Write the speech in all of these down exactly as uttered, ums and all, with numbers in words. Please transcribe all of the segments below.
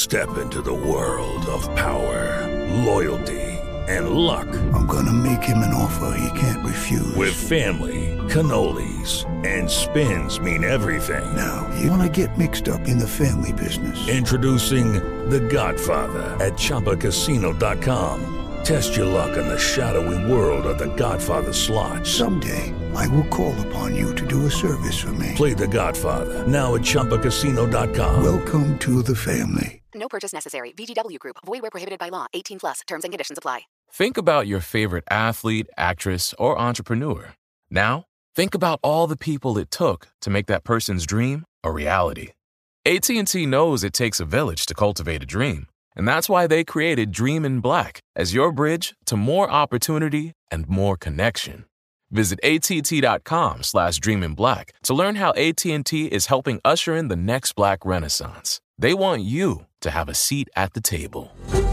Step into the world of power, loyalty, and luck. I'm gonna make him an offer he can't refuse. With family, cannolis, and spins mean everything. Now, you wanna get mixed up in the family business. Introducing The Godfather at Chumba Casino dot com. Test your luck in the shadowy world of The Godfather slot. Someday, I will call upon you to do a service for me. Play The Godfather, now at Chumba Casino dot com. Welcome to the family. No purchase necessary. V G W Group. Void where prohibited by law. eighteen plus. Terms and conditions apply. Think about your favorite athlete, actress, or entrepreneur. Now, think about all the people it took to make that person's dream a reality. A T and T knows it takes a village to cultivate a dream, and that's why they created Dream in Black as your bridge to more opportunity and more connection. Visit att.com slash dream in black to learn how A T and T is helping usher in the next Black Renaissance. They want you to have a seat at the table.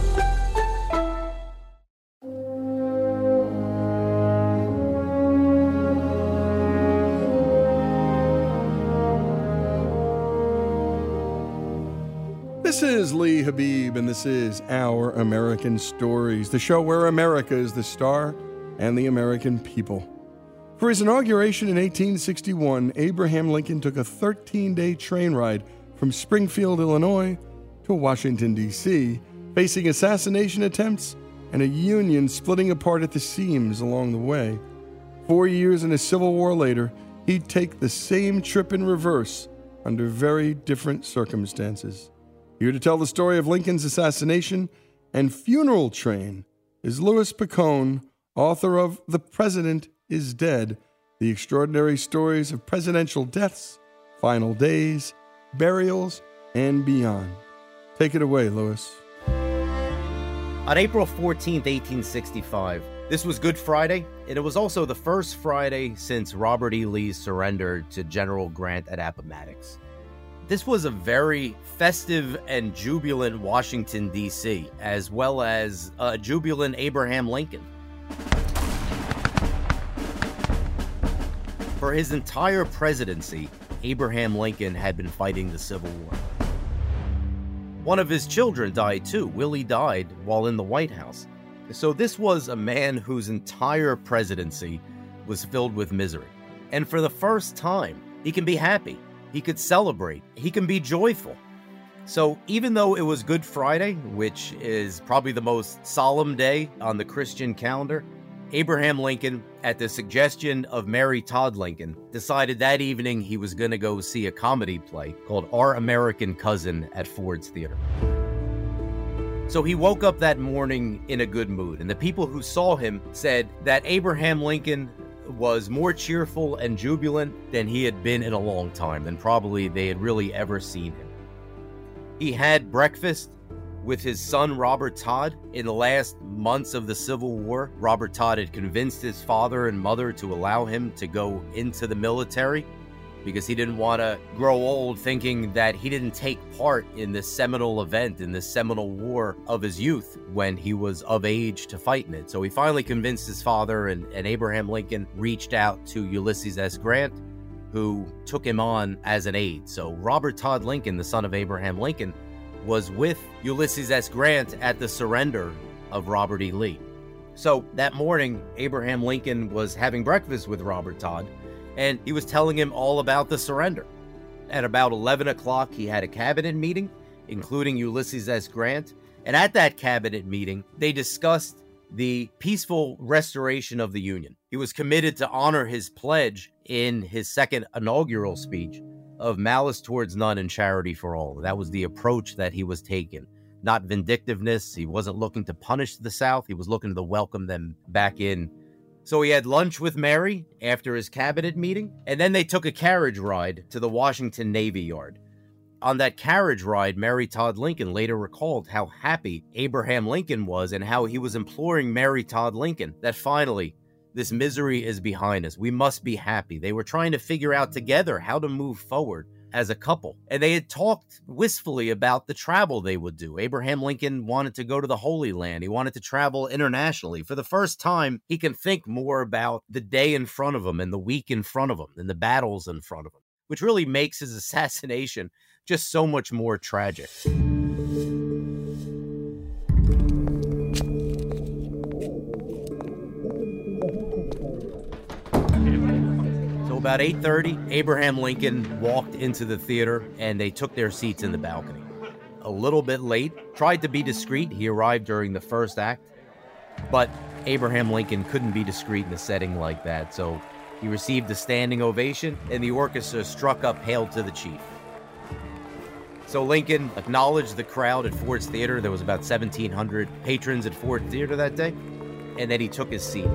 This is Lee Habib, and this is Our American Stories, the show where America is the star and the American people. For his inauguration in eighteen sixty-one, Abraham Lincoln took a thirteen-day train ride from Springfield, Illinois, to Washington, D C, facing assassination attempts and a Union splitting apart at the seams along the way. Four years and a civil war later, he'd take the same trip in reverse under very different circumstances. Here to tell the story of Lincoln's assassination and funeral train is Louis Picone, author of The President is Dead, The Extraordinary Stories of Presidential Deaths, Final Days, Burials, and Beyond. Take it away, Louis. On April fourteenth, eighteen sixty-five, this was Good Friday, and it was also the first Friday since Robert E. Lee's surrender to General Grant at Appomattox. This was a very festive and jubilant Washington, D C, as well as a jubilant Abraham Lincoln. For his entire presidency, Abraham Lincoln had been fighting the Civil War. One of his children died too. Willie died while in the White House. So this was a man whose entire presidency was filled with misery. And for the first time, he can be happy. He could celebrate. He can be joyful. So even though it was Good Friday, which is probably the most solemn day on the Christian calendar, Abraham Lincoln, at the suggestion of Mary Todd Lincoln, decided that evening he was going to go see a comedy play called Our American Cousin at Ford's Theater. So he woke up that morning in a good mood, and the people who saw him said that Abraham Lincoln was more cheerful and jubilant than he had been in a long time, than probably they had really ever seen him. He had breakfast with his son, Robert Todd. In the last months of the Civil War, Robert Todd had convinced his father and mother to allow him to go into the military because he didn't want to grow old thinking that he didn't take part in this seminal event, in this seminal war of his youth when he was of age to fight in it. So he finally convinced his father, and, and Abraham Lincoln reached out to Ulysses S. Grant, who took him on as an aide. So Robert Todd Lincoln, the son of Abraham Lincoln, was with Ulysses S. Grant at the surrender of Robert E. Lee. So that morning, Abraham Lincoln was having breakfast with Robert Todd, and he was telling him all about the surrender. At about eleven o'clock, he had a cabinet meeting, including Ulysses S. Grant, and at that cabinet meeting, they discussed the peaceful restoration of the Union. He was committed to honor his pledge in his second inaugural speech of malice towards none and charity for all. That was the approach that he was taking. Not vindictiveness. He wasn't looking to punish the South. He was looking to welcome them back in. So he had lunch with Mary after his cabinet meeting, and then they took a carriage ride to the Washington Navy Yard. On that carriage ride, Mary Todd Lincoln later recalled how happy Abraham Lincoln was and how he was imploring Mary Todd Lincoln that finally, this misery is behind us. We must be happy. They were trying to figure out together how to move forward as a couple. And they had talked wistfully about the travel they would do. Abraham Lincoln wanted to go to the Holy Land. He wanted to travel internationally. For the first time, he can think more about the day in front of him and the week in front of him and the battles in front of him, which really makes his assassination just so much more tragic. about eight thirty, Abraham Lincoln walked into the theater and they took their seats in the balcony. A little bit late, tried to be discreet. He arrived during the first act, but Abraham Lincoln couldn't be discreet in a setting like that, so he received a standing ovation and the orchestra struck up Hail to the Chief. So Lincoln acknowledged the crowd at Ford's Theater. There was about seventeen hundred patrons at Ford Theater that day, and then he took his seat.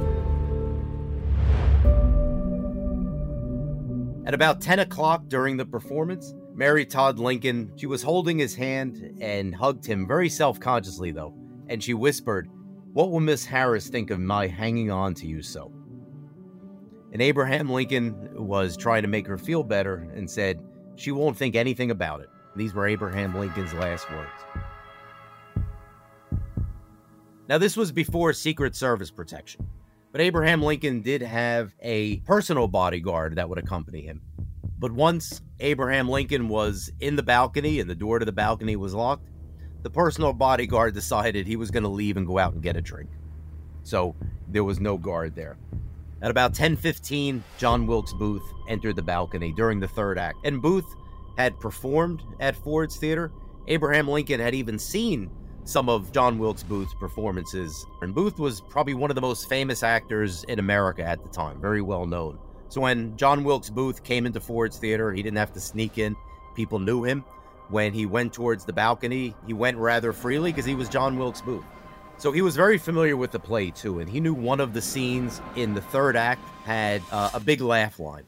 At about ten o'clock during the performance, Mary Todd Lincoln, she was holding his hand and hugged him very self-consciously, though, and she whispered, "What will Miss Harris think of my hanging on to you so?" And Abraham Lincoln was trying to make her feel better and said, "She won't think anything about it." These were Abraham Lincoln's last words. Now, this was before Secret Service protection, but Abraham Lincoln did have a personal bodyguard that would accompany him. But once Abraham Lincoln was in the balcony and the door to the balcony was locked, the personal bodyguard decided he was going to leave and go out and get a drink. So there was no guard there. At about ten fifteen, John Wilkes Booth entered the balcony during the third act, and Booth had performed at Ford's Theater. Abraham Lincoln had even seen some of John Wilkes Booth's performances, and Booth was probably one of the most famous actors in America at the time, very well known. So when John Wilkes Booth came into Ford's Theater, he didn't have to sneak in. People knew him. When he went towards the balcony, he went rather freely because he was John Wilkes Booth. So he was very familiar with the play, too, and he knew one of the scenes in the third act had uh, a big laugh line.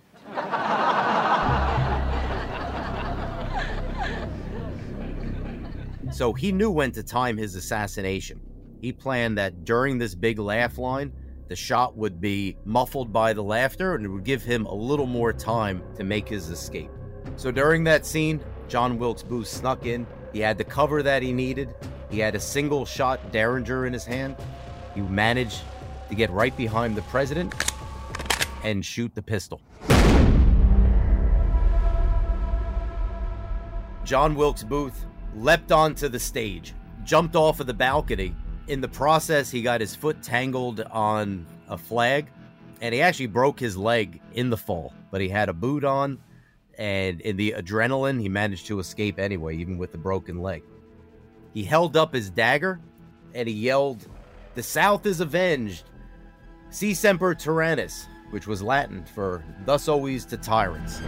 So he knew when to time his assassination. He planned that during this big laugh line, the shot would be muffled by the laughter and it would give him a little more time to make his escape. So during that scene, John Wilkes Booth snuck in. He had the cover that he needed. He had a single shot Derringer in his hand. He managed to get right behind the president and shoot the pistol. John Wilkes Booth leapt onto the stage, jumped off of the balcony. In the process, he got his foot tangled on a flag, and he actually broke his leg in the fall. But he had a boot on, and in the adrenaline, he managed to escape anyway, even with the broken leg. He held up his dagger, and he yelled, "The South is avenged! Si semper tyrannis," which was Latin for "thus always to tyrants."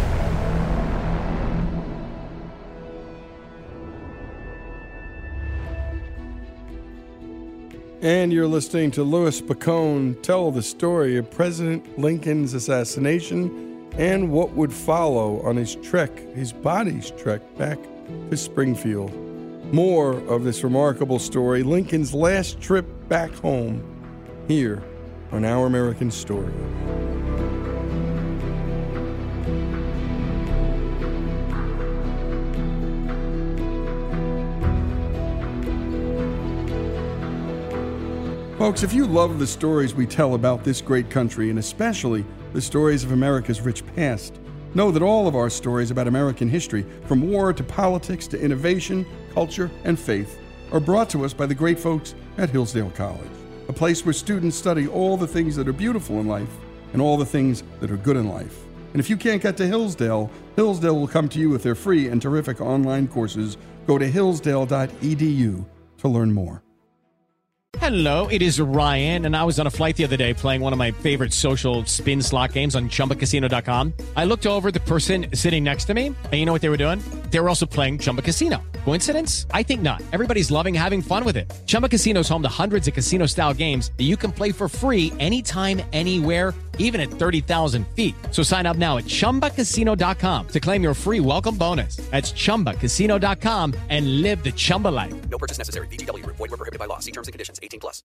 And you're listening to Louis Picone tell the story of President Lincoln's assassination and what would follow on his trek, his body's trek back to Springfield. More of this remarkable story, Lincoln's last trip back home, here on Our American Story. Folks, if you love the stories we tell about this great country, and especially the stories of America's rich past, know that all of our stories about American history, from war to politics to innovation, culture, and faith, are brought to us by the great folks at Hillsdale College, a place where students study all the things that are beautiful in life and all the things that are good in life. And if you can't get to Hillsdale, Hillsdale will come to you with their free and terrific online courses. Go to hillsdale dot e d u to learn more. Hello, it is Ryan, and I was on a flight the other day playing one of my favorite social spin slot games on chumba casino dot com. I looked over at the person sitting next to me, and you know what they were doing? They were also playing Chumba Casino. Coincidence? I think not. Everybody's loving having fun with it. Chumba Casino is home to hundreds of casino-style games that you can play for free anytime, anywhere, even at thirty thousand feet. So sign up now at chumba casino dot com to claim your free welcome bonus. That's chumba casino dot com and live the Chumba life. No purchase necessary. V G W. Void where prohibited by law. See terms and conditions. eighteen plus.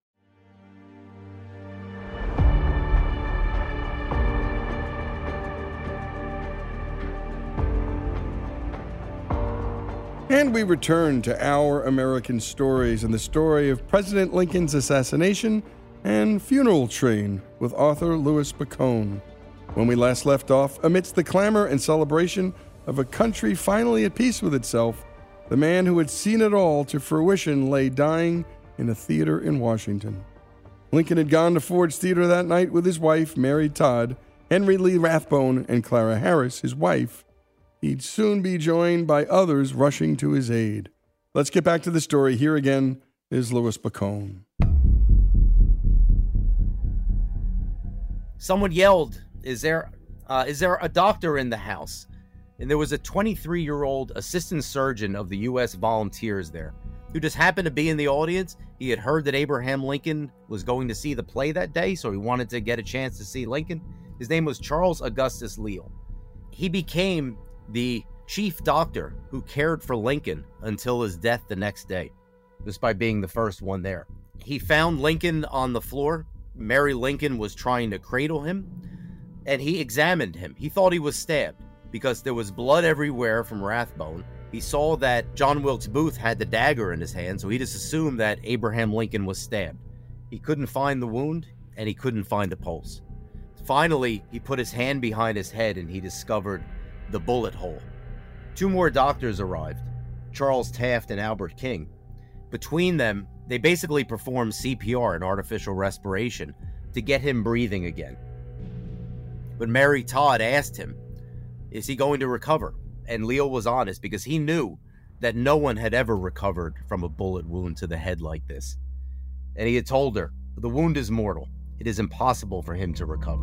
And we return to Our American Stories and the story of President Lincoln's assassination and funeral train with author Louis Picone. When we last left off, amidst the clamor and celebration of a country finally at peace with itself, the man who had seen it all to fruition lay dying in a theater in Washington. Lincoln had gone to Ford's Theater that night with his wife, Mary Todd, Henry Lee Rathbone and Clara Harris, his wife, he'd soon be joined by others rushing to his aid. Let's get back to the story. Here again is Louis Bacone. Someone yelled, is there, uh, is there a doctor in the house? And there was a twenty-three-year-old assistant surgeon of the U S Volunteers there, who just happened to be in the audience. He had heard that Abraham Lincoln was going to see the play that day, so he wanted to get a chance to see Lincoln. His name was Charles Augustus Leal. He became the chief doctor who cared for Lincoln until his death the next day, just by being the first one there. He found Lincoln on the floor. Mary Lincoln was trying to cradle him, and he examined him. He thought he was stabbed because there was blood everywhere from Rathbone. He saw that John Wilkes Booth had the dagger in his hand, so he just assumed that Abraham Lincoln was stabbed. He couldn't find the wound, and he couldn't find the pulse. Finally, he put his hand behind his head, and he discovered the bullet hole. Two more doctors arrived, Charles Taft and Albert King. Between them, they basically performed C P R and artificial respiration to get him breathing again. But Mary Todd asked him, is he going to recover? And Leal was honest because he knew that no one had ever recovered from a bullet wound to the head like this. And he had told her, the wound is mortal. It is impossible for him to recover.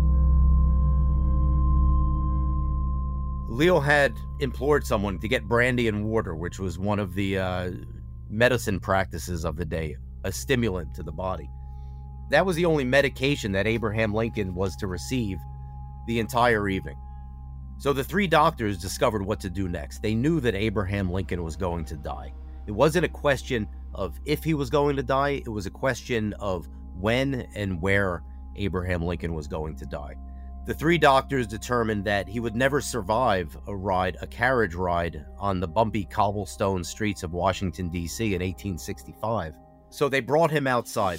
Leal had implored someone to get brandy and water, which was one of the uh, medicine practices of the day, a stimulant to the body. That was the only medication that Abraham Lincoln was to receive the entire evening. So the three doctors discovered what to do next. They knew that Abraham Lincoln was going to die. It wasn't a question of if he was going to die. It was a question of when and where Abraham Lincoln was going to die. The three doctors determined that he would never survive a ride, a carriage ride on the bumpy cobblestone streets of Washington, D C in eighteen sixty-five. So they brought him outside.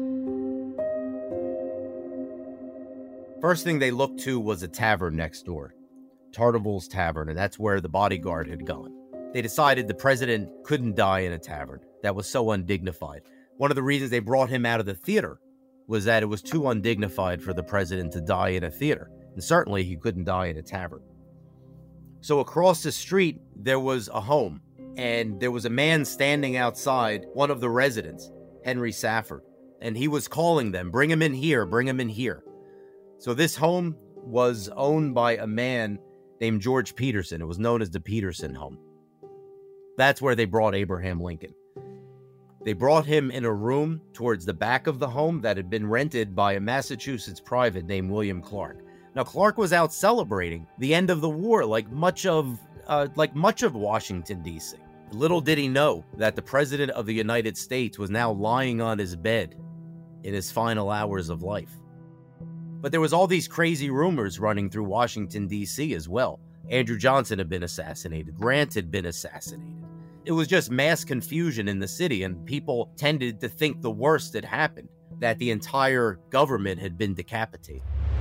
First thing they looked to was a tavern next door, Tardival's Tavern, and that's where the bodyguard had gone. They decided the president couldn't die in a tavern. That was so undignified. One of the reasons they brought him out of the theater was that it was too undignified for the president to die in a theater, and certainly he couldn't die in a tavern. So across the street, there was a home, and there was a man standing outside, one of the residents, Henry Safford, and he was calling them, bring him in here, bring him in here. So this home was owned by a man named George Peterson. It was known as the Peterson home. That's where they brought Abraham Lincoln. They brought him in a room towards the back of the home that had been rented by a Massachusetts private named William Clark. Now, Clark was out celebrating the end of the war, like much of, uh, like much of Washington, D C. Little did he know that the President of the United States was now lying on his bed in his final hours of life. But there was all these crazy rumors running through Washington, D C as well. Andrew Johnson had been assassinated. Grant had been assassinated. It was just mass confusion in the city, and people tended to think the worst had happened, that the entire government had been decapitated.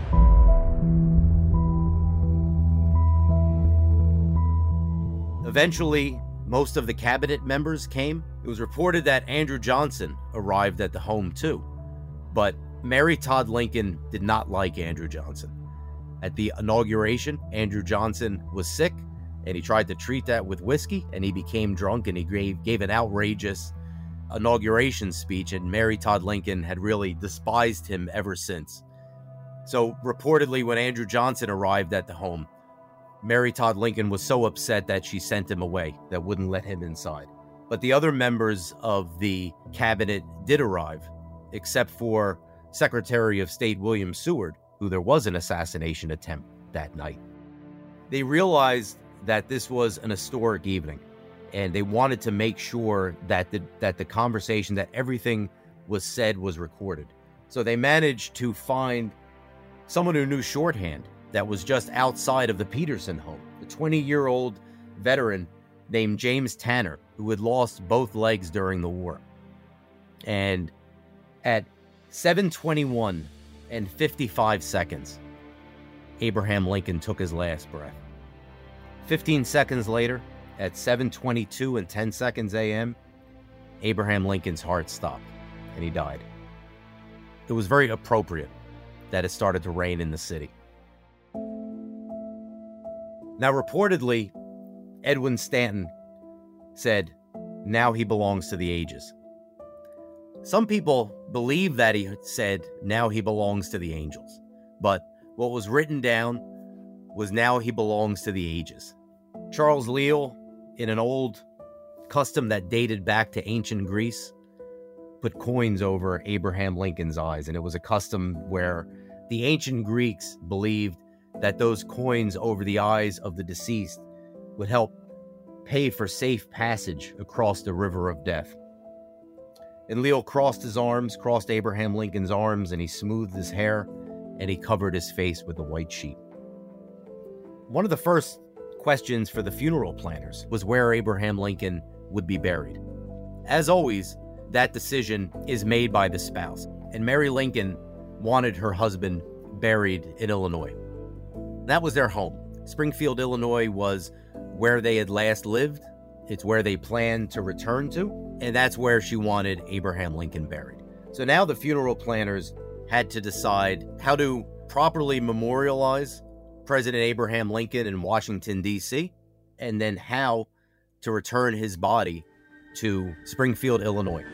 Eventually, most of the cabinet members came. It was reported that Andrew Johnson arrived at the home too, but Mary Todd Lincoln did not like Andrew Johnson. At the inauguration, Andrew Johnson was sick, and he tried to treat that with whiskey, and he became drunk, and he gave, gave an outrageous inauguration speech, and Mary Todd Lincoln had really despised him ever since. So reportedly, when Andrew Johnson arrived at the home, Mary Todd Lincoln was so upset that she sent him away, that wouldn't let him inside. But the other members of the cabinet did arrive, except for Secretary of State William Seward, who there was an assassination attempt that night. They realized that this was an historic evening, and they wanted to make sure that the, that the conversation, that everything was said was recorded. So they managed to find someone who knew shorthand that was just outside of the Peterson home, a twenty-year-old veteran named James Tanner, who had lost both legs during the war. And at seven twenty-one and fifty-five seconds, Abraham Lincoln took his last breath. fifteen seconds later, at seven twenty-two and ten seconds a m, Abraham Lincoln's heart stopped, and he died. It was very appropriate that it started to rain in the city. Now, reportedly, Edwin Stanton said, now he belongs to the ages. Some people believe that he said, now he belongs to the angels. But what was written down was, now he belongs to the ages. Charles Leal, in an old custom that dated back to ancient Greece, put coins over Abraham Lincoln's eyes. And it was a custom where the ancient Greeks believed that those coins over the eyes of the deceased would help pay for safe passage across the river of death. And Leal crossed his arms, crossed Abraham Lincoln's arms, and he smoothed his hair, and he covered his face with a white sheet. One of the first questions for the funeral planners was where Abraham Lincoln would be buried. As always, that decision is made by the spouse, and Mary Lincoln wanted her husband buried in Illinois. That was their home. Springfield, Illinois was where they had last lived. It's where they planned to return to, and that's where she wanted Abraham Lincoln buried. So now the funeral planners had to decide how to properly memorialize President Abraham Lincoln in Washington, D C, and then how to return his body to Springfield, Illinois.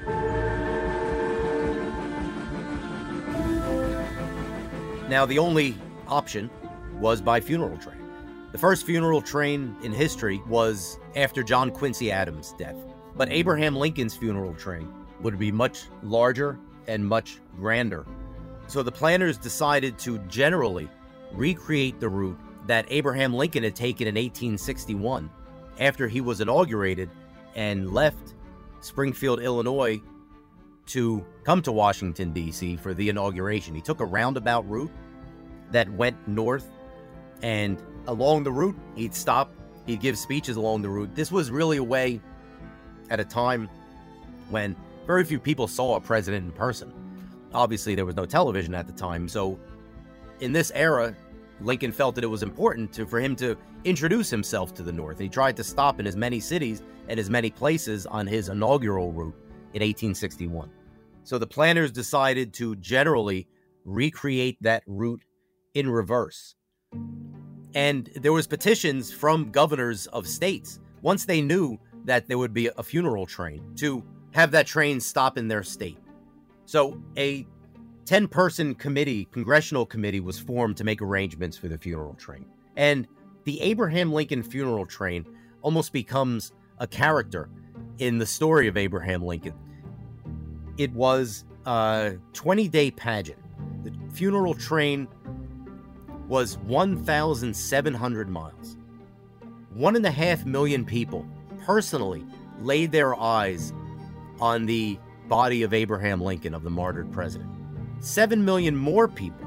Now, the only option was by funeral train. The first funeral train in history was after John Quincy Adams' death. But Abraham Lincoln's funeral train would be much larger and much grander. So the planners decided to generally recreate the route that Abraham Lincoln had taken in eighteen sixty-one after he was inaugurated and left Springfield, Illinois to come to Washington, D C for the inauguration. He took a roundabout route that went north, and along the route, he'd stop, he'd give speeches along the route. This was really a way at a time when very few people saw a president in person. Obviously, there was no television at the time, so in this era, Lincoln felt that it was important to, for him to introduce himself to the North. He tried to stop in as many cities and as many places on his inaugural route in eighteen sixty-one. So the planners decided to generally recreate that route in reverse. And there was petitions from governors of states, once they knew that there would be a funeral train, to have that train stop in their state. So a ten-person committee, congressional committee, was formed to make arrangements for the funeral train. And the Abraham Lincoln funeral train almost becomes a character in the story of Abraham Lincoln. It was a twenty-day pageant. The funeral train was one thousand seven hundred miles. One and a half million people personally laid their eyes on the body of Abraham Lincoln, of the martyred president. Seven million more people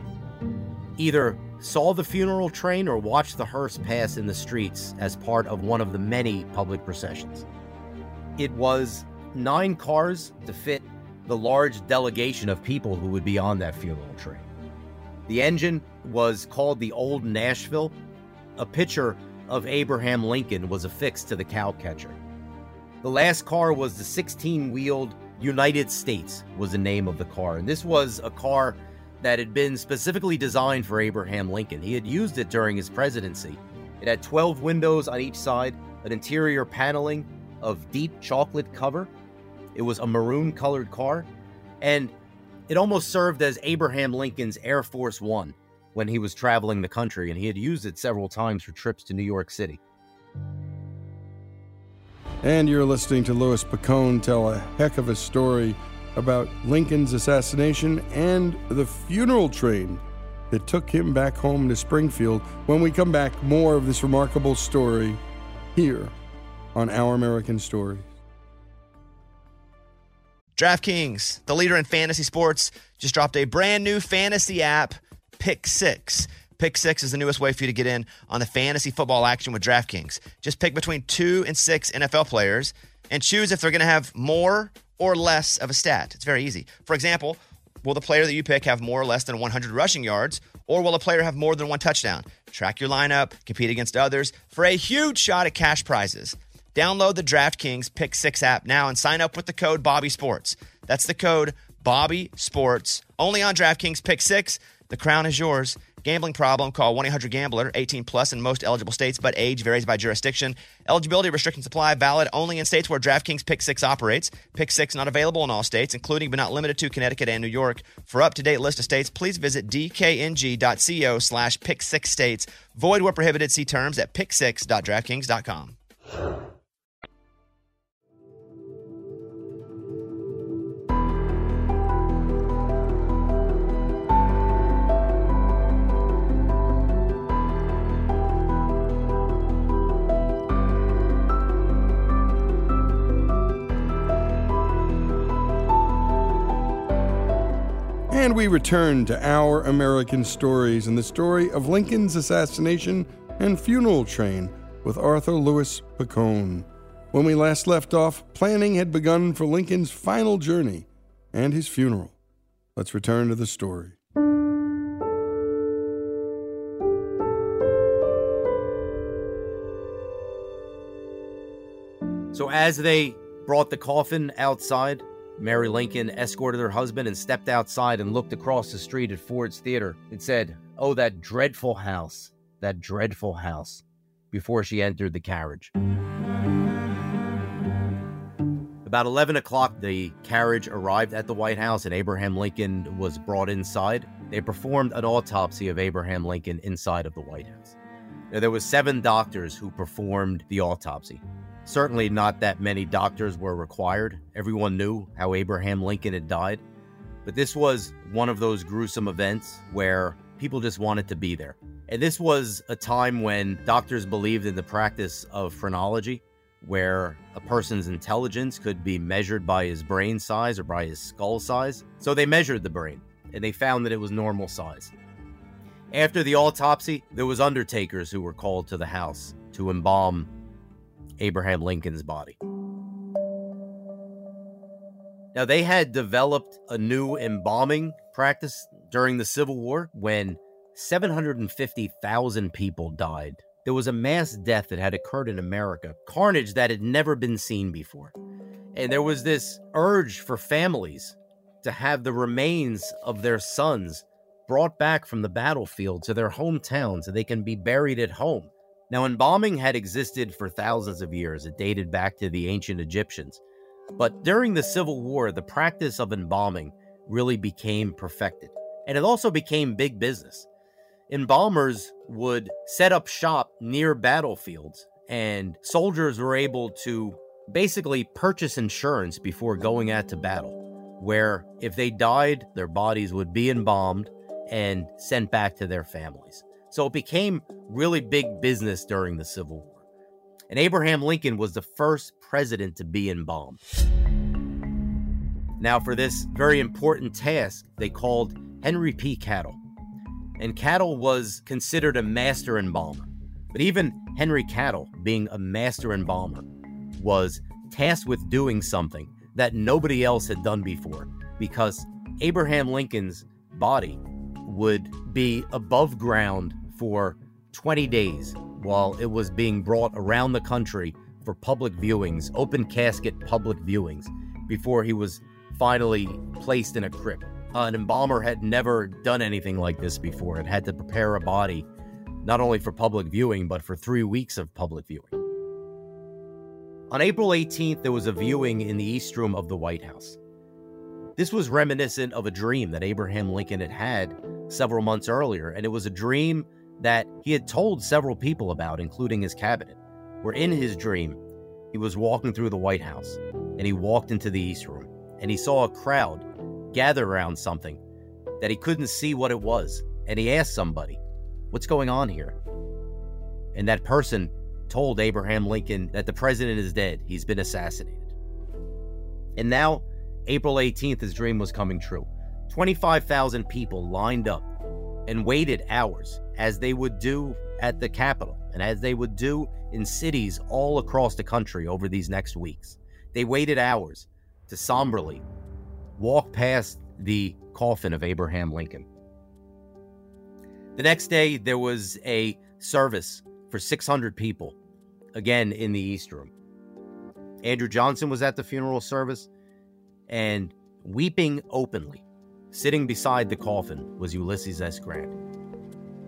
either saw the funeral train or watched the hearse pass in the streets as part of one of the many public processions. It was nine cars to fit the large delegation of people who would be on that funeral train. The engine was called the Old Nashville. A picture of Abraham Lincoln was affixed to the cowcatcher. The last car was the sixteen-wheeled United States, was the name of the car. And this was a car that had been specifically designed for Abraham Lincoln. He had used it during his presidency. It had twelve windows on each side, an interior paneling of deep chocolate cover. It was a maroon-colored car, and it almost served as Abraham Lincoln's Air Force One when he was traveling the country, and he had used it several times for trips to New York City. And you're listening to Louis Picone tell a heck of a story about Lincoln's assassination and the funeral train that took him back home to Springfield. When we come back, more of this remarkable story here on Our American Stories. DraftKings, the leader in fantasy sports, just dropped a brand new fantasy app, Pick Six. Pick Six is the newest way for you to get in on the fantasy football action with DraftKings. Just pick between two and six N F L players and choose if they're going to have more or less of a stat. It's very easy. For example, will the player that you pick have more or less than one hundred rushing yards, or will a player have more than one touchdown? Track your lineup, compete against others for a huge shot at cash prizes. Download the DraftKings Pick Six app now and sign up with the code BobbySports. That's the code BobbySports. Only on DraftKings Pick Six. The crown is yours. Gambling problem? Call one eight hundred gambler, eighteen plus in most eligible states, but age varies by jurisdiction. Eligibility restrictions apply, valid only in states where DraftKings Pick six operates. Pick six not available in all states, including but not limited to Connecticut and New York. For up-to-date list of states, please visit dkng.co slash pick six states. Void where prohibited. See terms at pick six dot draftkings dot com. And we return to Our American Stories and the story of Lincoln's assassination and funeral train with Arthur Louis Picone. When we last left off, planning had begun for Lincoln's final journey and his funeral. Let's return to the story. So as they brought the coffin outside, Mary Lincoln escorted her husband and stepped outside and looked across the street at Ford's Theater and said, "Oh, that dreadful house, that dreadful house," before she entered the carriage. About eleven o'clock, the carriage arrived at the White House and Abraham Lincoln was brought inside. They performed an autopsy of Abraham Lincoln inside of the White House. Now, there were seven doctors who performed the autopsy. Certainly not that many doctors were required. Everyone knew how Abraham Lincoln had died. But this was one of those gruesome events where people just wanted to be there. And this was a time when doctors believed in the practice of phrenology, where a person's intelligence could be measured by his brain size or by his skull size. So they measured the brain, and they found that it was normal size. After the autopsy, there was undertakers who were called to the house to embalm Abraham Lincoln's body. Now, they had developed a new embalming practice during the Civil War when seven hundred fifty thousand people died. There was a mass death that had occurred in America, carnage that had never been seen before. And there was this urge for families to have the remains of their sons brought back from the battlefield to their hometown so they can be buried at home. Now, embalming had existed for thousands of years. It dated back to the ancient Egyptians. But during the Civil War, the practice of embalming really became perfected. And it also became big business. Embalmers would set up shop near battlefields, and soldiers were able to basically purchase insurance before going out to battle, where if they died, their bodies would be embalmed and sent back to their families. So it became really big business during the Civil War. And Abraham Lincoln was the first president to be embalmed. Now, for this very important task, they called Henry P. Cattle. And Cattle was considered a master embalmer. But even Henry Cattle, being a master embalmer, was tasked with doing something that nobody else had done before, because Abraham Lincoln's body would be above ground for twenty days while it was being brought around the country for public viewings, open casket public viewings, before he was finally placed in a crypt. Uh, an embalmer had never done anything like this before. It had to prepare a body not only for public viewing, but for three weeks of public viewing. On April eighteenth, there was a viewing in the East Room of the White House. This was reminiscent of a dream that Abraham Lincoln had had several months earlier, and it was a dream that he had told several people about, including his cabinet, where in his dream, he was walking through the White House, and he walked into the East Room, and he saw a crowd gather around something that he couldn't see what it was, and he asked somebody, "What's going on here?" And that person told Abraham Lincoln that the president is dead. He's been assassinated. And now, April eighteenth, his dream was coming true. twenty-five thousand people lined up and waited hours, as they would do at the Capitol and as they would do in cities all across the country over these next weeks. They waited hours to somberly walk past the coffin of Abraham Lincoln. The next day, there was a service for six hundred people, again in the East Room. Andrew Johnson was at the funeral service, and weeping openly, sitting beside the coffin, was Ulysses S. Grant.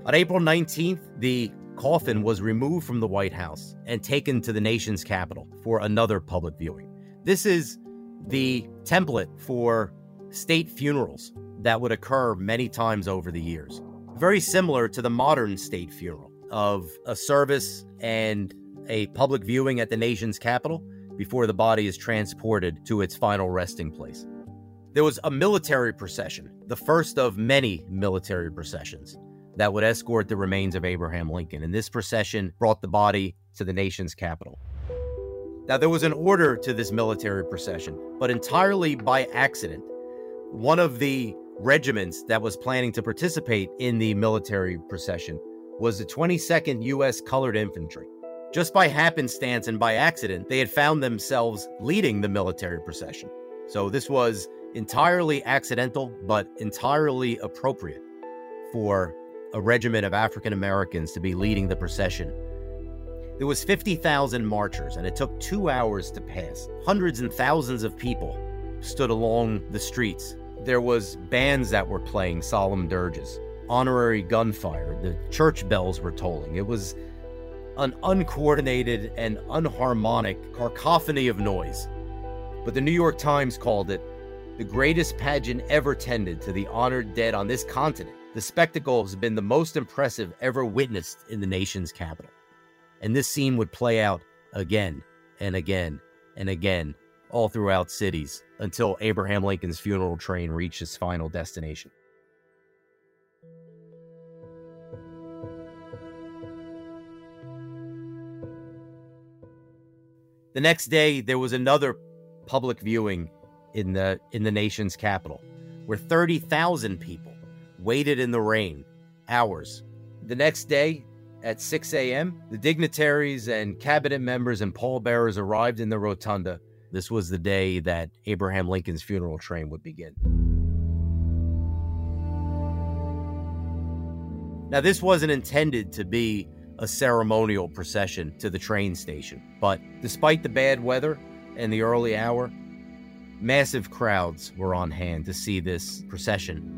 On April nineteenth, the coffin was removed from the White House and taken to the nation's capital for another public viewing. This is the template for state funerals that would occur many times over the years. Very similar to the modern state funeral of a service and a public viewing at the nation's capital before the body is transported to its final resting place. There was a military procession, the first of many military processions, that would escort the remains of Abraham Lincoln. And this procession brought the body to the nation's capital. Now, there was an order to this military procession, but entirely by accident, one of the regiments that was planning to participate in the military procession was the twenty-second U S Colored Infantry. Just by happenstance and by accident, they had found themselves leading the military procession. So this was entirely accidental, but entirely appropriate for a regiment of African Americans to be leading the procession. There was fifty thousand marchers, and it took two hours to pass. Hundreds and thousands of people stood along the streets. There was bands that were playing solemn dirges, honorary gunfire, the church bells were tolling. It was an uncoordinated and unharmonic cacophony of noise. But the New York Times called it the greatest pageant ever tended to the honored dead on this continent. The spectacle has been the most impressive ever witnessed in the nation's capital. And this scene would play out again and again and again all throughout cities until Abraham Lincoln's funeral train reached its final destination. The next day, there was another public viewing in the in the nation's capital, where thirty thousand people waited in the rain, hours. The next day, at six a.m., the dignitaries and cabinet members and pallbearers arrived in the rotunda. This was the day that Abraham Lincoln's funeral train would begin. Now, this wasn't intended to be a ceremonial procession to the train station, but despite the bad weather and the early hour, massive crowds were on hand to see this procession.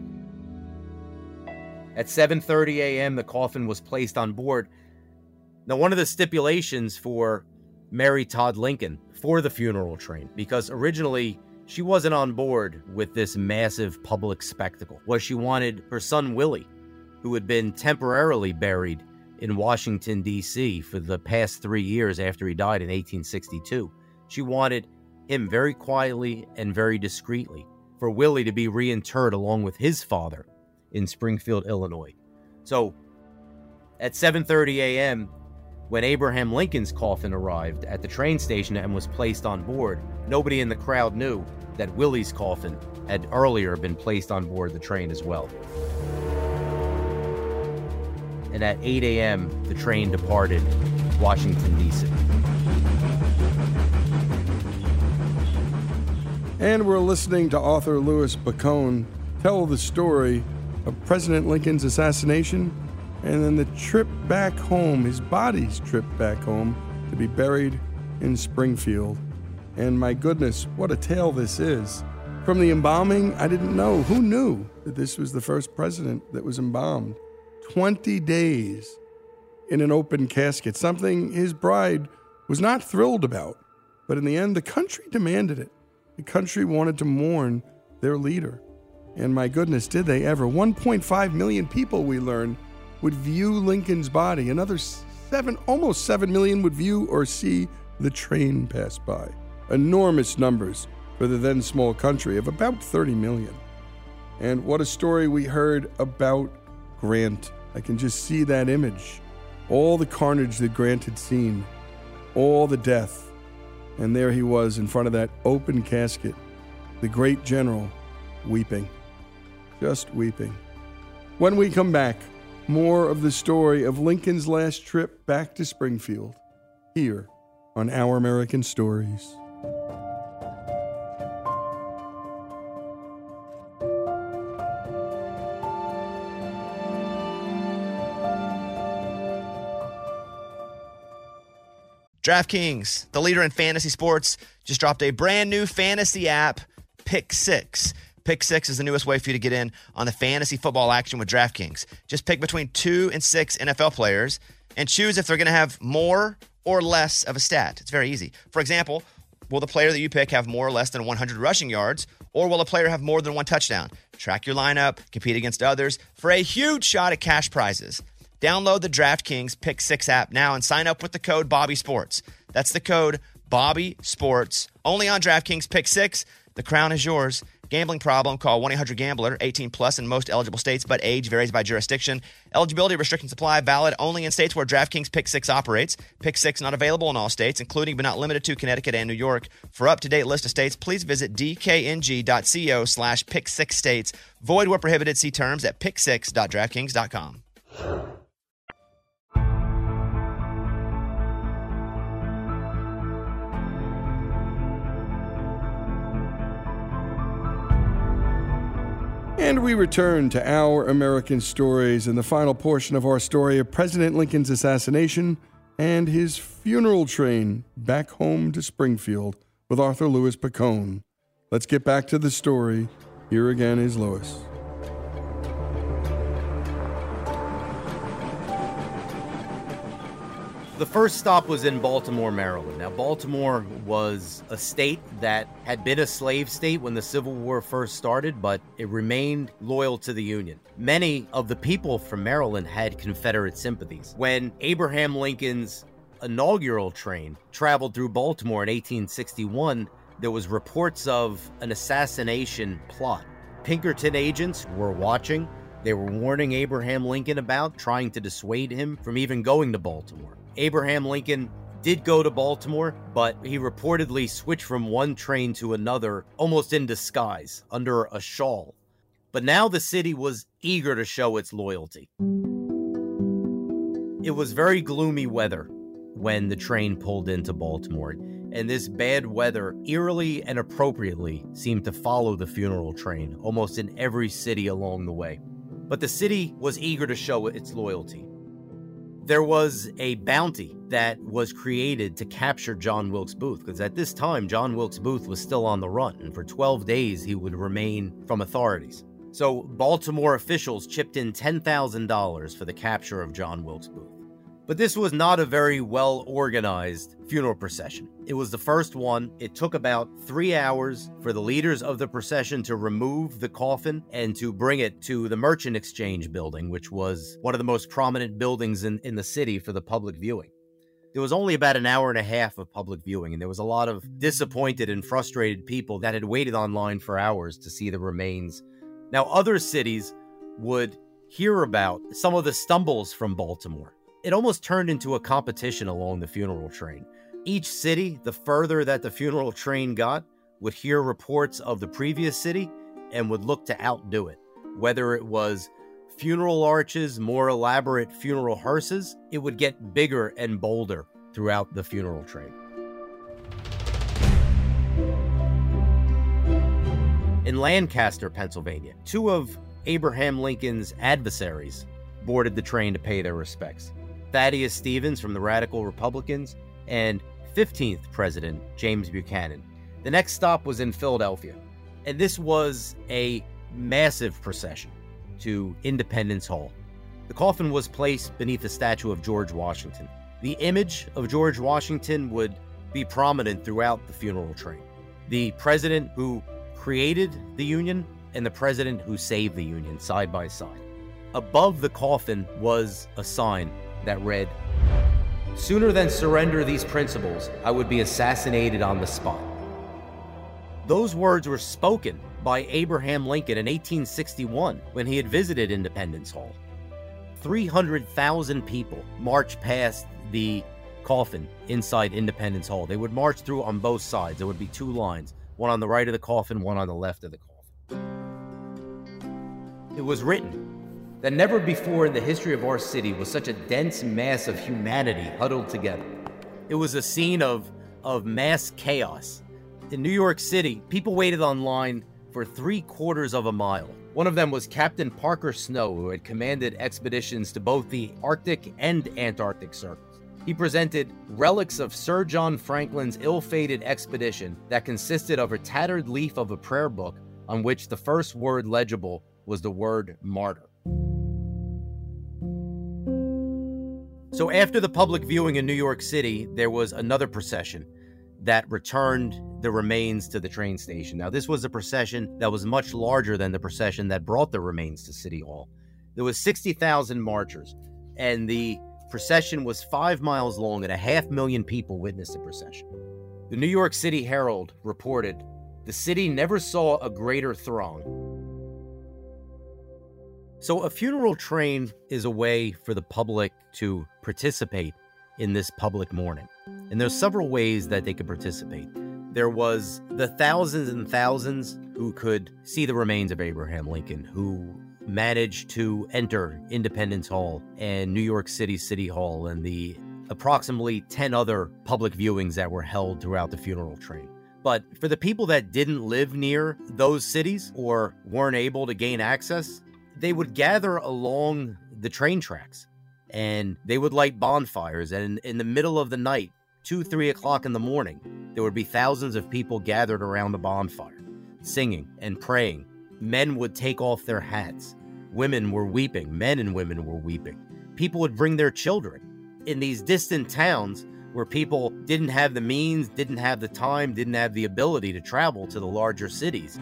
At seven thirty a.m., the coffin was placed on board. Now, one of the stipulations for Mary Todd Lincoln for the funeral train, because originally she wasn't on board with this massive public spectacle, was she wanted her son Willie, who had been temporarily buried in Washington, D C for the past three years after he died in eighteen sixty-two. She wanted him very quietly and very discreetly for Willie to be reinterred along with his father in Springfield, Illinois. So at seven thirty a.m., when Abraham Lincoln's coffin arrived at the train station and was placed on board, nobody in the crowd knew that Willie's coffin had earlier been placed on board the train as well. And at eight a.m., the train departed Washington, D C And we're listening to author Louis Bacone tell the story of President Lincoln's assassination and then the trip back home, his body's trip back home to be buried in Springfield. And my goodness, what a tale this is. From the embalming, I didn't know. Who knew that this was the first president that was embalmed? twenty days in an open casket, something his bride was not thrilled about. But in the end, the country demanded it. The country wanted to mourn their leader. And my goodness, did they ever. one point five million people, we learned, would view Lincoln's body. Another seven, almost seven million would view or see the train pass by. Enormous numbers for the then small country of about thirty million. And what a story we heard about Grant. I can just see that image. All the carnage that Grant had seen, all the death. And there he was in front of that open casket, the great general, weeping. Just weeping. When we come back, more of the story of Lincoln's last trip back to Springfield, here on Our American Stories. DraftKings, the leader in fantasy sports, just dropped a brand new fantasy app, Pick Six. Pick Six is the newest way for you to get in on the fantasy football action with DraftKings. Just pick between two and six N F L players and choose if they're going to have more or less of a stat. It's very easy. For example, will the player that you pick have more or less than one hundred rushing yards, or will a player have more than one touchdown? Track your lineup, compete against others for a huge shot at cash prizes. Download the DraftKings Pick Six app now and sign up with the code Bobby Sports. That's the code Bobby Sports. Only on DraftKings Pick Six. The crown is yours. Gambling problem? Call one eight hundred gambler, eighteen plus in most eligible states, but age varies by jurisdiction. Eligibility restrictions apply. Valid only in states where DraftKings Pick Six operates. Pick Six not available in all states, including but not limited to Connecticut and New York. For up-to-date list of states, please visit dkng.co slash pick six states. Void where prohibited. See terms at pick six dot draftkings dot com. And we return to Our American Stories in the final portion of our story of President Lincoln's assassination and his funeral train back home to Springfield with Arthur Louis Picone. Let's get back to the story. Here again is Louis. The first stop was in Baltimore, Maryland. Now, Baltimore was a state that had been a slave state when the Civil War first started, but it remained loyal to the Union. Many of the people from Maryland had Confederate sympathies. When Abraham Lincoln's inaugural train traveled through Baltimore in eighteen sixty-one, there was reports of an assassination plot. Pinkerton agents were watching. They were warning Abraham Lincoln about trying to dissuade him from even going to Baltimore. Abraham Lincoln did go to Baltimore, but he reportedly switched from one train to another almost in disguise, under a shawl. But now the city was eager to show its loyalty. It was very gloomy weather when the train pulled into Baltimore, and this bad weather eerily and appropriately seemed to follow the funeral train almost in every city along the way. But the city was eager to show its loyalty. There was a bounty that was created to capture John Wilkes Booth, because at this time, John Wilkes Booth was still on the run, and for twelve days, he would remain from authorities. So Baltimore officials chipped in ten thousand dollars for the capture of John Wilkes Booth. But this was not a very well-organized funeral procession. It was the first one. It took about three hours for the leaders of the procession to remove the coffin and to bring it to the Merchant Exchange building, which was one of the most prominent buildings in, in the city for the public viewing. There was only about an hour and a half of public viewing, and there was a lot of disappointed and frustrated people that had waited online for hours to see the remains. Now, other cities would hear about some of the stumbles from Baltimore. It almost turned into a competition along the funeral train. Each city, the further that the funeral train got, would hear reports of the previous city and would look to outdo it. Whether it was funeral arches, more elaborate funeral hearses, it would get bigger and bolder throughout the funeral train. In Lancaster, Pennsylvania, two of Abraham Lincoln's adversaries boarded the train to pay their respects. Thaddeus Stevens from the Radical Republicans and fifteenth President James Buchanan. The next stop was in Philadelphia, and this was a massive procession to Independence Hall. The coffin was placed beneath the statue of George Washington. The image of George Washington would be prominent throughout the funeral train. The president who created the Union and the president who saved the Union side by side. Above the coffin was a sign that read, "Sooner than surrender these principles, I would be assassinated on the spot." Those words were spoken by Abraham Lincoln in eighteen sixty-one when he had visited Independence Hall. three hundred thousand people marched past the coffin inside Independence Hall. They would march through on both sides. There would be two lines, one on the right of the coffin, one on the left of the coffin. It was written that never before in the history of our city was such a dense mass of humanity huddled together. It was a scene of, of mass chaos. In New York City, people waited online for three quarters of a mile. One of them was Captain Parker Snow, who had commanded expeditions to both the Arctic and Antarctic circles. He presented relics of Sir John Franklin's ill-fated expedition that consisted of a tattered leaf of a prayer book, on which the first word legible was the word martyr. So after the public viewing in New York City, there was another procession that returned the remains to the train station. Now, this was a procession that was much larger than the procession that brought the remains to City Hall. There was sixty thousand marchers, and the procession was five miles long, and a half million people witnessed the procession. The New York City Herald reported, "The city never saw a greater throng." So a funeral train is a way for the public to participate in this public mourning. And there's several ways that they could participate. There was the thousands and thousands who could see the remains of Abraham Lincoln, who managed to enter Independence Hall and New York City City Hall and the approximately ten other public viewings that were held throughout the funeral train. But for the people that didn't live near those cities or weren't able to gain access, they would gather along the train tracks and they would light bonfires. And in the middle of the night, two, three o'clock in the morning, there would be thousands of people gathered around the bonfire, singing and praying. Men would take off their hats. Women were weeping. Men and women were weeping. People would bring their children. In these distant towns where people didn't have the means, didn't have the time, didn't have the ability to travel to the larger cities.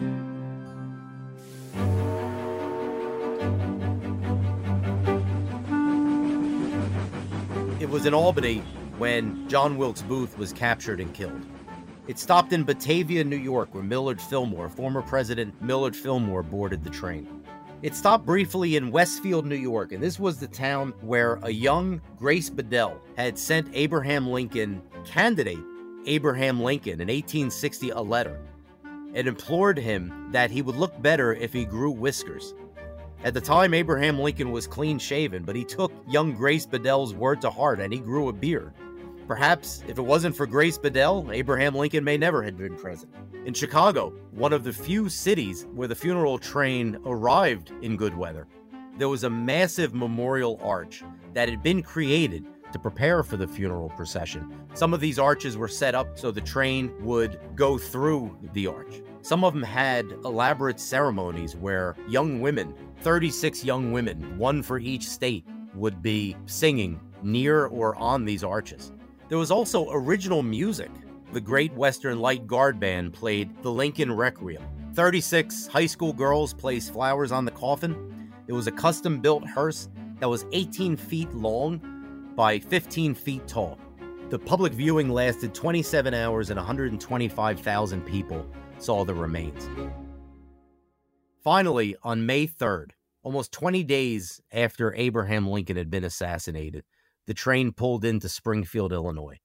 It was in Albany when John Wilkes Booth was captured and killed. It stopped in Batavia, New York, where Millard Fillmore, former President Millard Fillmore, boarded the train. It stopped briefly in Westfield, New York, and this was the town where a young Grace Bedell had sent Abraham Lincoln, candidate Abraham Lincoln, in eighteen sixty a letter and implored him that he would look better if he grew whiskers. At the time, Abraham Lincoln was clean-shaven, but he took young Grace Bedell's word to heart and he grew a beard. Perhaps if it wasn't for Grace Bedell, Abraham Lincoln may never have been president. In Chicago, one of the few cities where the funeral train arrived in good weather, there was a massive memorial arch that had been created to prepare for the funeral procession. Some of these arches were set up so the train would go through the arch. Some of them had elaborate ceremonies where young women, thirty-six young women, one for each state, would be singing near or on these arches. There was also original music. The Great Western Light Guard Band played the Lincoln Requiem. thirty-six high school girls placed flowers on the coffin. It was a custom-built hearse that was eighteen feet long by fifteen feet tall. The public viewing lasted twenty-seven hours and one hundred twenty-five thousand people saw the remains. Finally, on May third, almost twenty days after Abraham Lincoln had been assassinated, the train pulled into Springfield, Illinois.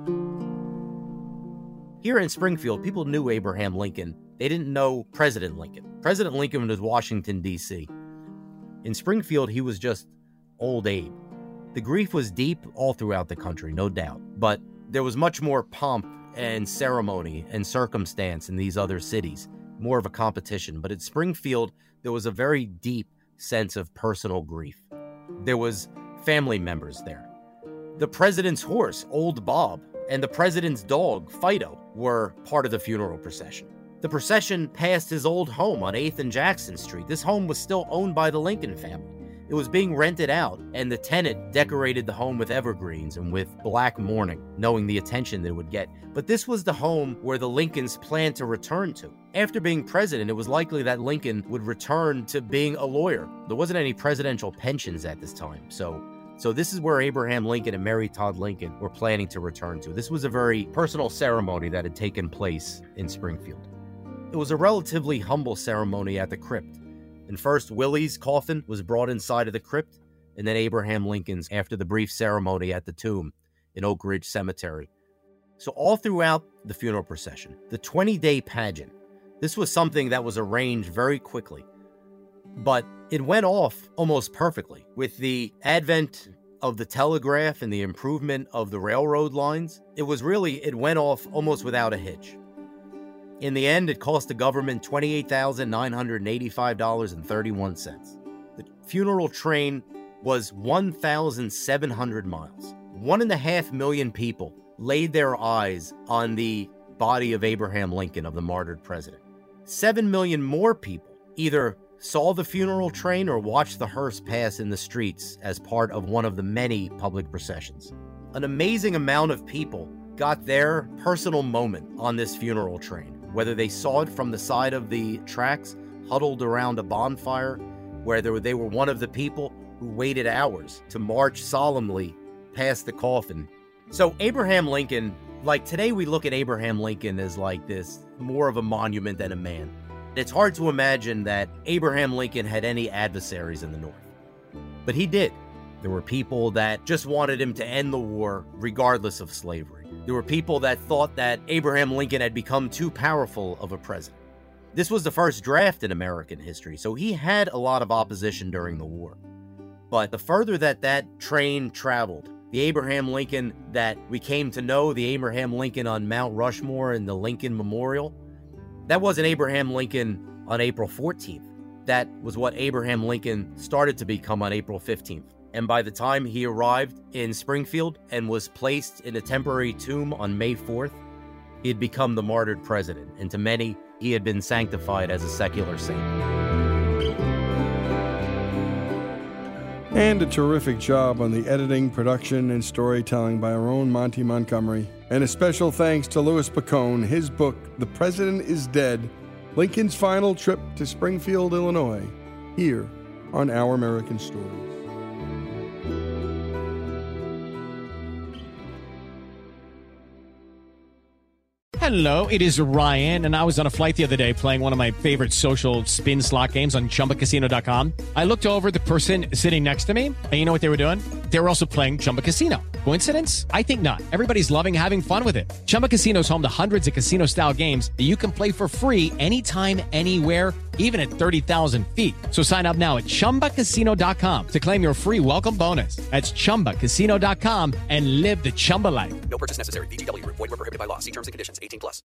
Here in Springfield, people knew Abraham Lincoln. They didn't know President Lincoln. President Lincoln was Washington, D C In Springfield, he was just old Abe. The grief was deep all throughout the country, no doubt, but there was much more pomp and ceremony and circumstance in these other cities, more of a competition. But at Springfield, there was a very deep sense of personal grief. There was family members there. The president's horse, Old Bob, and the president's dog, Fido, were part of the funeral procession. The procession passed his old home on eighth and Jackson Street. This home was still owned by the Lincoln family. It was being rented out, and the tenant decorated the home with evergreens and with black mourning, knowing the attention that it would get. But this was the home where the Lincolns planned to return to. After being president, it was likely that Lincoln would return to being a lawyer. There wasn't any presidential pensions at this time, so So this is where Abraham Lincoln and Mary Todd Lincoln were planning to return to. This was a very personal ceremony that had taken place in Springfield. It was a relatively humble ceremony at the crypt. And first, Willie's coffin was brought inside of the crypt, and then Abraham Lincoln's after the brief ceremony at the tomb in Oak Ridge Cemetery. So all throughout the funeral procession, the twenty-day pageant, this was something that was arranged very quickly. But it went off almost perfectly. With the advent of the telegraph and the improvement of the railroad lines, it was really, it went off almost without a hitch. In the end, it cost the government twenty-eight thousand nine hundred eighty-five dollars and thirty-one cents. The funeral train was one thousand seven hundred miles. One and a half million people laid their eyes on the body of Abraham Lincoln, of the martyred president. seven million more people either saw the funeral train or watched the hearse pass in the streets as part of one of the many public processions. An amazing amount of people got their personal moment on this funeral train, whether they saw it from the side of the tracks, huddled around a bonfire, whether they were one of the people who waited hours to march solemnly past the coffin. So Abraham Lincoln, like today we look at Abraham Lincoln as like this, more of a monument than a man. It's hard to imagine that Abraham Lincoln had any adversaries in the North. But he did. There were people that just wanted him to end the war regardless of slavery. There were people that thought that Abraham Lincoln had become too powerful of a president. This was the first draft in American history, so he had a lot of opposition during the war. But the further that that train traveled, the Abraham Lincoln that we came to know, the Abraham Lincoln on Mount Rushmore and the Lincoln Memorial, that wasn't Abraham Lincoln on April fourteenth. That was what Abraham Lincoln started to become on April fifteenth. And by the time he arrived in Springfield and was placed in a temporary tomb on May fourth, he had become the martyred president. And to many, he had been sanctified as a secular saint. And a terrific job on the editing, production, and storytelling by our own Monty Montgomery. And a special thanks to Louis Picone, his book, The President is Dead, Lincoln's Final Trip to Springfield, Illinois, here on Our American Stories. Hello, it is Ryan, and I was on a flight the other day playing one of my favorite social spin slot games on Chumba Casino dot com. I looked over at the person sitting next to me, and you know what they were doing? They were also playing Chumba Casino. Coincidence? I think not. Everybody's loving having fun with it. Chumba Casino is home to hundreds of casino-style games that you can play for free anytime, anywhere, even at thirty thousand feet. So sign up now at Chumba Casino dot com to claim your free welcome bonus. That's Chumba Casino dot com and live the Chumba life. No purchase necessary. V G W. Void where prohibited by law. See terms and conditions. eighteen plus.